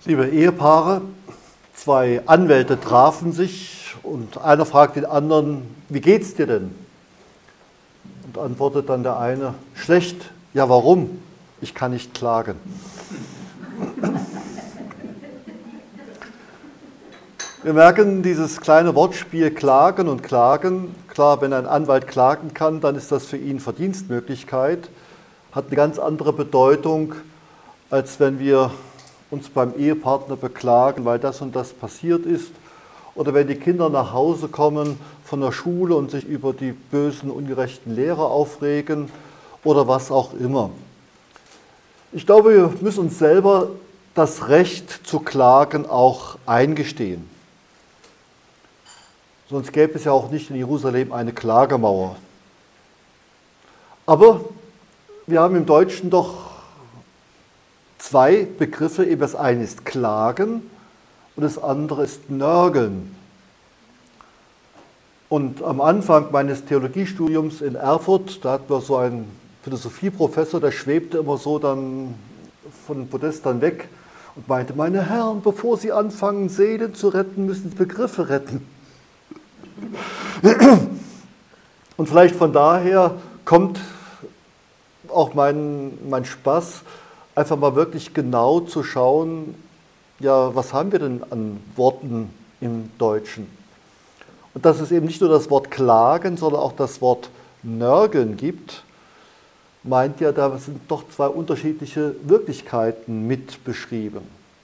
Liebe Ehepaare, zwei Anwälte trafen sich und einer fragt den anderen, wie geht's dir denn? Und antwortet dann der eine, schlecht. Ja, warum? Ich kann nicht klagen. Wir merken dieses kleine Wortspiel klagen und klagen. Klar, wenn ein Anwalt klagen kann, dann ist das für ihn Verdienstmöglichkeit, hat eine ganz andere Bedeutung, als wenn wir uns beim Ehepartner beklagen, weil das und das passiert ist. Oder wenn die Kinder nach Hause kommen von der Schule und sich über die bösen, ungerechten Lehrer aufregen oder was auch immer. Ich glaube, wir müssen uns selber das Recht zu klagen auch eingestehen. Sonst gäbe es ja auch nicht in Jerusalem eine Klagemauer. Aber wir haben im Deutschen doch zwei Begriffe, eben das eine ist Klagen und das andere ist Nörgeln. Und am Anfang meines Theologiestudiums in Erfurt, da hatten wir so einen Philosophieprofessor, der schwebte immer so dann von den Podestern weg und meinte, meine Herren, bevor Sie anfangen, Seelen zu retten, müssen Sie Begriffe retten. Und vielleicht von daher kommt auch mein Spaß, einfach mal wirklich genau zu schauen, ja, was haben wir denn an Worten im Deutschen? Und dass es eben nicht nur das Wort klagen, sondern auch das Wort nörgeln gibt, meint ja, da sind doch zwei unterschiedliche Wirklichkeiten mit beschrieben.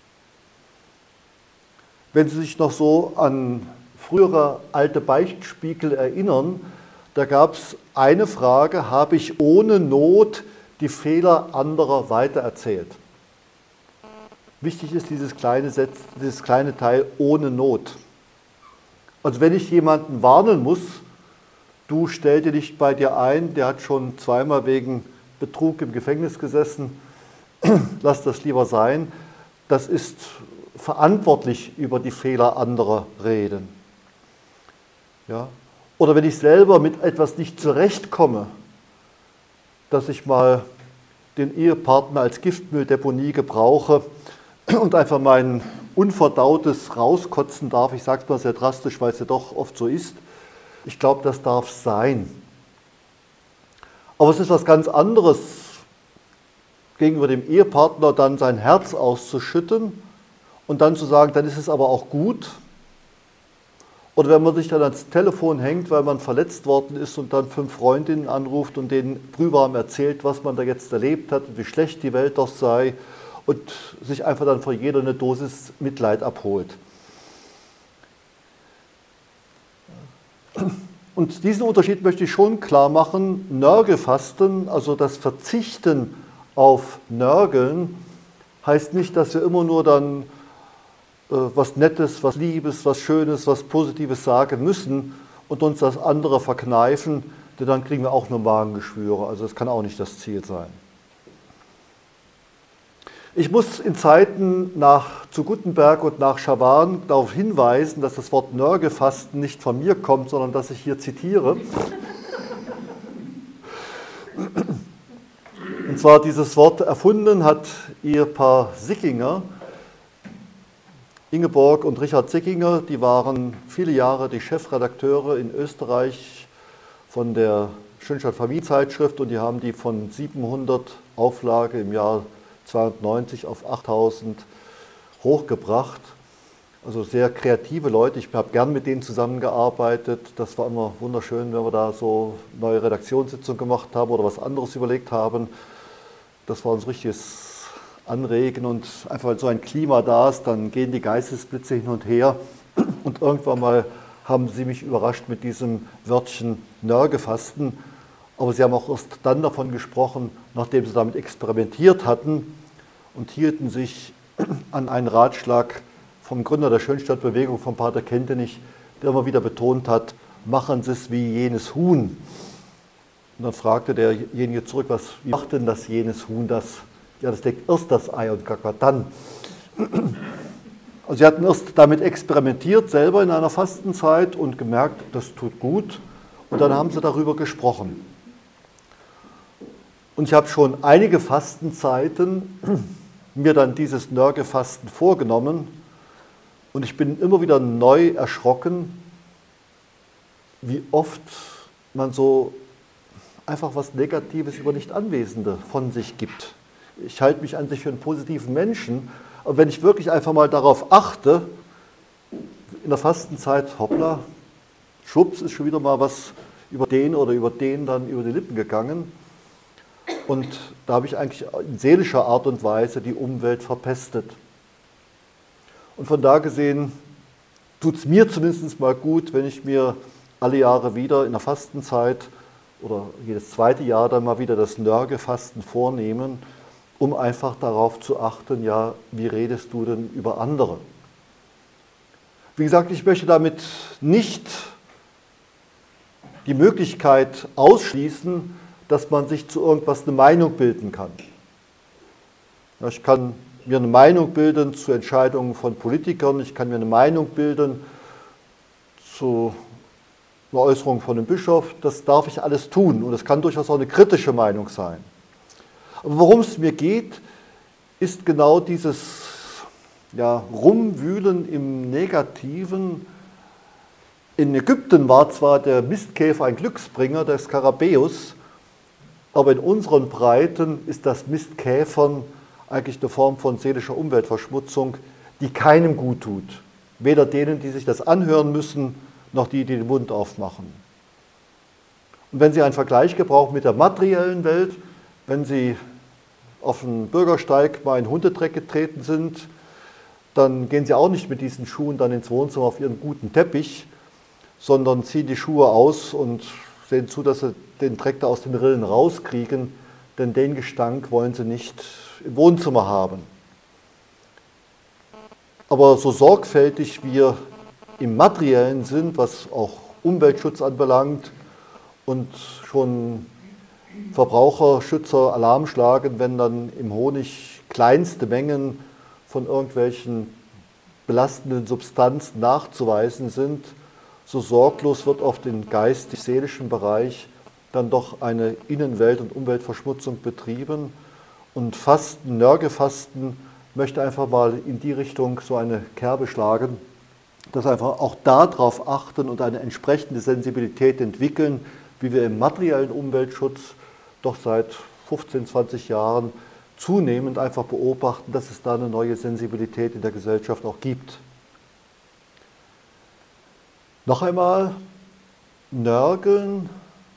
Wenn Sie sich noch so an frühere alte Beichtspiegel erinnern, da gab es eine Frage, habe ich ohne Not die Fehler anderer weitererzählt? Wichtig ist dieses kleine Teil ohne Not. Also wenn ich jemanden warnen muss, du stell dir nicht bei dir ein, der hat schon zweimal wegen Betrug im Gefängnis gesessen, lass das lieber sein, das ist verantwortlich über die Fehler anderer reden. Ja? Oder wenn ich selber mit etwas nicht zurechtkomme, dass ich mal den Ehepartner als Giftmülldeponie gebrauche und einfach mein Unverdautes rauskotzen darf. Ich sage es mal sehr drastisch, weil es ja doch oft so ist. Ich glaube, das darf sein. Aber es ist was ganz anderes, gegenüber dem Ehepartner dann sein Herz auszuschütten und dann zu sagen, dann ist es aber auch gut. Oder wenn man sich dann ans Telefon hängt, weil man verletzt worden ist und dann 5 Freundinnen anruft und denen brühwarm erzählt, was man da jetzt erlebt hat und wie schlecht die Welt doch sei und sich einfach dann vor jeder eine Dosis Mitleid abholt. Und diesen Unterschied möchte ich schon klar machen. Nörgelfasten, also das Verzichten auf Nörgeln, heißt nicht, dass wir immer nur dann was Nettes, was Liebes, was Schönes, was Positives sagen müssen und uns das andere verkneifen, denn dann kriegen wir auch nur Magengeschwüre. Also das kann auch nicht das Ziel sein. Ich muss in Zeiten zu Gutenberg und nach Schawan darauf hinweisen, dass das Wort Nörgelfasten nicht von mir kommt, sondern dass ich hier zitiere. Und zwar dieses Wort erfunden hat Ehepaar Sickinger, Ingeborg und Richard Sickinger, die waren viele Jahre die Chefredakteure in Österreich von der Schönstatt-Familienzeitschrift und die haben die von 700 Auflage im Jahr 92 auf 8000 hochgebracht. Also sehr kreative Leute, ich habe gern mit denen zusammengearbeitet. Das war immer wunderschön, wenn wir da so neue Redaktionssitzungen gemacht haben oder was anderes überlegt haben. Das war uns richtiges Anregen und einfach weil so ein Klima da ist, dann gehen die Geistesblitze hin und her und irgendwann mal haben sie mich überrascht mit diesem Wörtchen Nörgelfasten, aber sie haben auch erst dann davon gesprochen, nachdem sie damit experimentiert hatten und hielten sich an einen Ratschlag vom Gründer der Schönstadtbewegung, vom Pater Kentenich, der immer wieder betont hat, machen Sie es wie jenes Huhn. Und dann fragte derjenige zurück, wie macht denn das jenes Huhn das? Ja, das legt erst das Ei und gackert dann. Also sie hatten erst damit experimentiert, selber in einer Fastenzeit und gemerkt, das tut gut. Und dann haben sie darüber gesprochen. Und ich habe schon einige Fastenzeiten mir dann dieses Nörgelfasten vorgenommen und ich bin immer wieder neu erschrocken, wie oft man so einfach was Negatives über Nicht-Anwesende von sich gibt. Ich halte mich an sich für einen positiven Menschen, aber wenn ich wirklich einfach mal darauf achte, in der Fastenzeit, hoppla, schwupps, ist schon wieder mal was über den oder über den dann über die Lippen gegangen. Und da habe ich eigentlich in seelischer Art und Weise die Umwelt verpestet. Und von da gesehen tut es mir zumindest mal gut, wenn ich mir alle Jahre wieder in der Fastenzeit oder jedes zweite Jahr dann mal wieder das Nörgelfasten vornehmen, um einfach darauf zu achten, ja, wie redest du denn über andere? Wie gesagt, ich möchte damit nicht die Möglichkeit ausschließen, dass man sich zu irgendwas eine Meinung bilden kann. Ich kann mir eine Meinung bilden zu Entscheidungen von Politikern, ich kann mir eine Meinung bilden zu einer Äußerung von einem Bischof, das darf ich alles tun und es kann durchaus auch eine kritische Meinung sein. Aber worum es mir geht, ist genau dieses Rumwühlen im Negativen. In Ägypten war zwar der Mistkäfer ein Glücksbringer, der Skarabäus, aber in unseren Breiten ist das Mistkäfern eigentlich eine Form von seelischer Umweltverschmutzung, die keinem gut tut. Weder denen, die sich das anhören müssen, noch die, die den Mund aufmachen. Und wenn Sie einen Vergleich gebrauchen mit der materiellen Welt, wenn Sie auf den Bürgersteig mal in Hundedreck getreten sind, dann gehen Sie auch nicht mit diesen Schuhen dann ins Wohnzimmer auf Ihren guten Teppich, sondern ziehen die Schuhe aus und sehen zu, dass Sie den Dreck da aus den Rillen rauskriegen, denn den Gestank wollen Sie nicht im Wohnzimmer haben. Aber so sorgfältig wir im Materiellen sind, was auch Umweltschutz anbelangt und schon Verbraucherschützer Alarm schlagen, wenn dann im Honig kleinste Mengen von irgendwelchen belastenden Substanzen nachzuweisen sind, so sorglos wird auf den geistig-seelischen Bereich dann doch eine Innenwelt- und Umweltverschmutzung betrieben. Und Fasten, Nörgelfasten, möchte einfach mal in die Richtung so eine Kerbe schlagen, dass einfach auch darauf achten und eine entsprechende Sensibilität entwickeln, wie wir im materiellen Umweltschutz doch seit 15, 20 Jahren zunehmend einfach beobachten, dass es da eine neue Sensibilität in der Gesellschaft auch gibt. Noch einmal, Nörgeln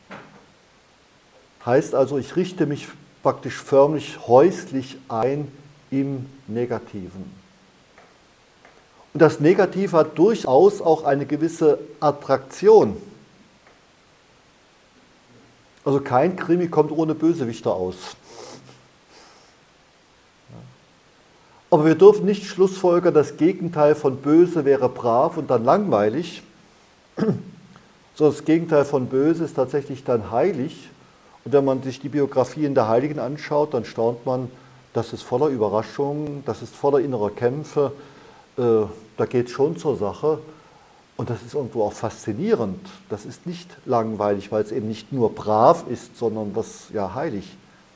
heißt also, ich richte mich praktisch förmlich häuslich ein im Negativen. Und das Negative hat durchaus auch eine gewisse Attraktion. Also kein Krimi kommt ohne Bösewichter aus. Aber wir dürfen nicht schlussfolgern, das Gegenteil von böse wäre brav und dann langweilig, sondern das Gegenteil von böse ist tatsächlich dann heilig. Und wenn man sich die Biografien der Heiligen anschaut, dann staunt man, das ist voller Überraschungen, das ist voller innerer Kämpfe, da geht es schon zur Sache. Und das ist irgendwo auch faszinierend. Das ist nicht langweilig, weil es eben nicht nur brav ist, sondern was ja heilig.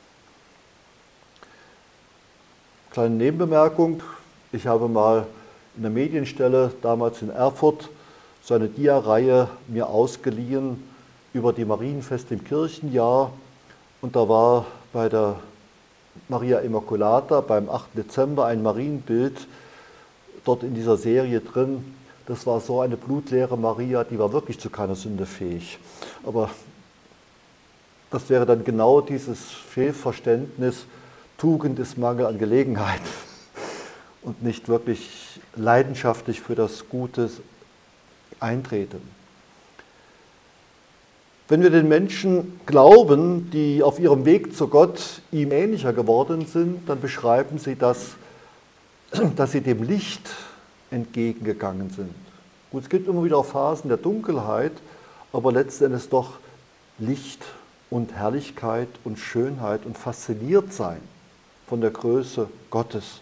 Kleine Nebenbemerkung, ich habe mal in der Medienstelle damals in Erfurt so eine Dia-Reihe mir ausgeliehen über die Marienfeste im Kirchenjahr. Und da war bei der Maria Immaculata beim 8. Dezember ein Marienbild dort in dieser Serie drin. Das war so eine blutleere Maria, die war wirklich zu keiner Sünde fähig. Aber das wäre dann genau dieses Fehlverständnis, Tugend ist Mangel an Gelegenheit und nicht wirklich leidenschaftlich für das Gute eintreten. Wenn wir den Menschen glauben, die auf ihrem Weg zu Gott ihm ähnlicher geworden sind, dann beschreiben sie das, dass sie dem Licht entgegengegangen sind. Gut, es gibt immer wieder auch Phasen der Dunkelheit, aber letzten Endes doch Licht und Herrlichkeit und Schönheit und fasziniert sein von der Größe Gottes.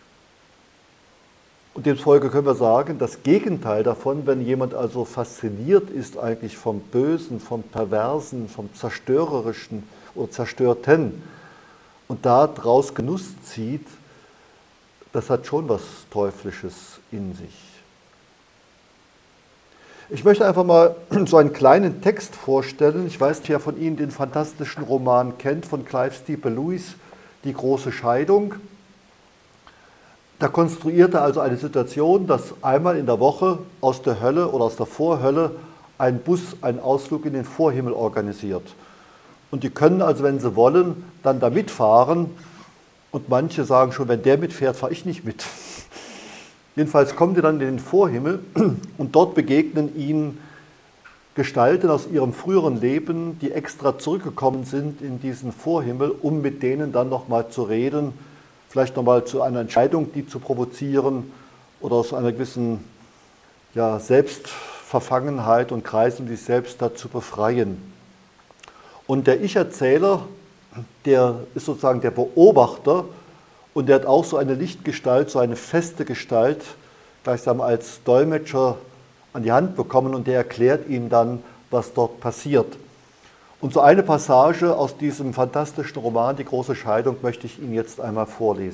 Und demzufolge können wir sagen, das Gegenteil davon, wenn jemand also fasziniert ist eigentlich vom Bösen, vom Perversen, vom Zerstörerischen oder Zerstörten und daraus Genuss zieht, das hat schon was Teuflisches in sich. Ich möchte einfach mal so einen kleinen Text vorstellen. Ich weiß nicht, wer von Ihnen den fantastischen Roman kennt von Clive Steeple Lewis, Die große Scheidung. Da konstruiert er also eine Situation, dass einmal in der Woche aus der Hölle oder aus der Vorhölle ein Bus einen Ausflug in den Vorhimmel organisiert. Und die können also, wenn sie wollen, dann da mitfahren. Und manche sagen schon, wenn der mitfährt, fahre ich nicht mit. Jedenfalls kommen die dann in den Vorhimmel und dort begegnen ihnen Gestalten aus ihrem früheren Leben, die extra zurückgekommen sind in diesen Vorhimmel, um mit denen dann nochmal zu reden, vielleicht nochmal zu einer Entscheidung, die zu provozieren oder aus einer gewissen Selbstverfangenheit und Kreisen, die sich selbst dazu befreien. Und der Ich-Erzähler, der ist sozusagen der Beobachter und der hat auch so eine Lichtgestalt, so eine feste Gestalt, gleichsam als Dolmetscher an die Hand bekommen und der erklärt ihm dann, was dort passiert. Und so eine Passage aus diesem fantastischen Roman, Die große Scheidung, möchte ich Ihnen jetzt einmal vorlesen.